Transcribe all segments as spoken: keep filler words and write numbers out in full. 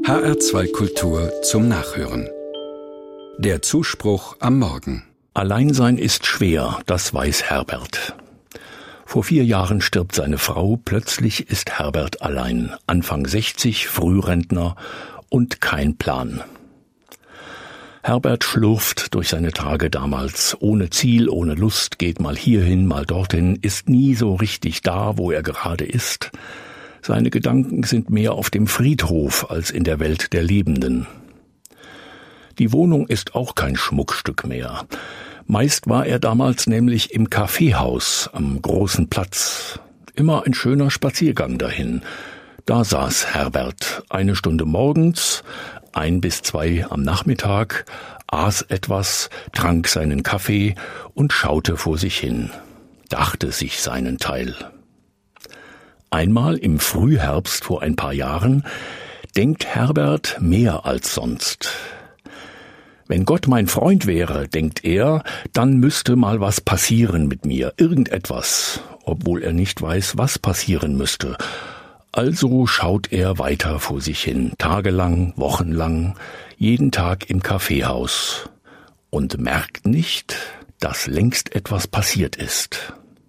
H R zwei Kultur zum Nachhören. Der Zuspruch am Morgen. Alleinsein ist schwer, das weiß Herbert. Vor vier Jahren stirbt seine Frau, plötzlich ist Herbert allein. Anfang sechzig, Frührentner und kein Plan. Herbert schlurft durch seine Tage damals, ohne Ziel, ohne Lust, geht mal hierhin, mal dorthin, ist nie so richtig da, wo er gerade ist. Seine Gedanken sind mehr auf dem Friedhof als in der Welt der Lebenden. Die Wohnung ist auch kein Schmuckstück mehr. Meist war er damals nämlich im Kaffeehaus am großen Platz. Immer ein schöner Spaziergang dahin. Da saß Herbert eine Stunde morgens, ein bis zwei am Nachmittag, aß etwas, trank seinen Kaffee und schaute vor sich hin, dachte sich seinen Teil. Einmal im Frühherbst vor ein paar Jahren denkt Herbert mehr als sonst. Wenn Gott mein Freund wäre, denkt er, dann müsste mal was passieren mit mir, irgendetwas, obwohl er nicht weiß, was passieren müsste. Also schaut er weiter vor sich hin, tagelang, wochenlang, jeden Tag im Kaffeehaus und merkt nicht, dass längst etwas passiert ist.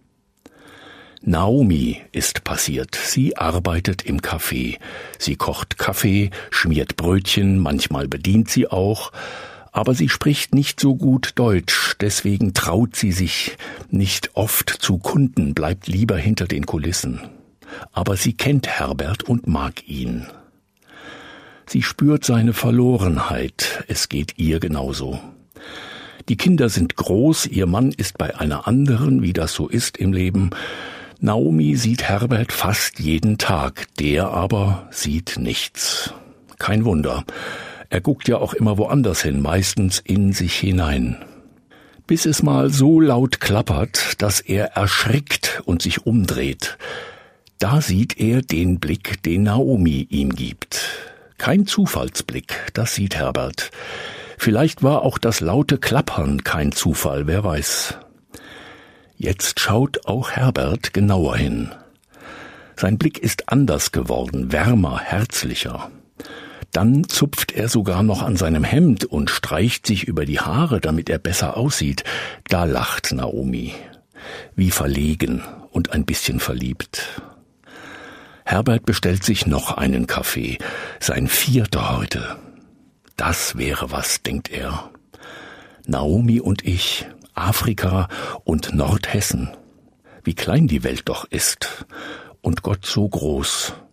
Naomi ist passiert. Sie arbeitet im Café. Sie kocht Kaffee, schmiert Brötchen, manchmal bedient sie auch. Aber sie spricht nicht so gut Deutsch, deswegen traut sie sich nicht oft zu Kunden, bleibt lieber hinter den Kulissen. Aber sie kennt Herbert und mag ihn. Sie spürt seine Verlorenheit, es geht ihr genauso. Die Kinder sind groß, ihr Mann ist bei einer anderen, wie das so ist im Leben. Naomi sieht Herbert fast jeden Tag, der aber sieht nichts. Kein Wunder. Er guckt ja auch immer woanders hin, meistens in sich hinein. Bis es mal so laut klappert, dass er erschrickt und sich umdreht. Da sieht er den Blick, den Naomi ihm gibt. Kein Zufallsblick, das sieht Herbert. Vielleicht war auch das laute Klappern kein Zufall, wer weiß. Jetzt schaut auch Herbert genauer hin. Sein Blick ist anders geworden, wärmer, herzlicher. Dann zupft er sogar noch an seinem Hemd und streicht sich über die Haare, damit er besser aussieht. Da lacht Naomi, wie verlegen und ein bisschen verliebt. Herbert bestellt sich noch einen Kaffee, sein vierter heute. Das wäre was, denkt er. Naomi und ich, Afrika und Nordhessen. Wie klein die Welt doch ist und Gott so groß.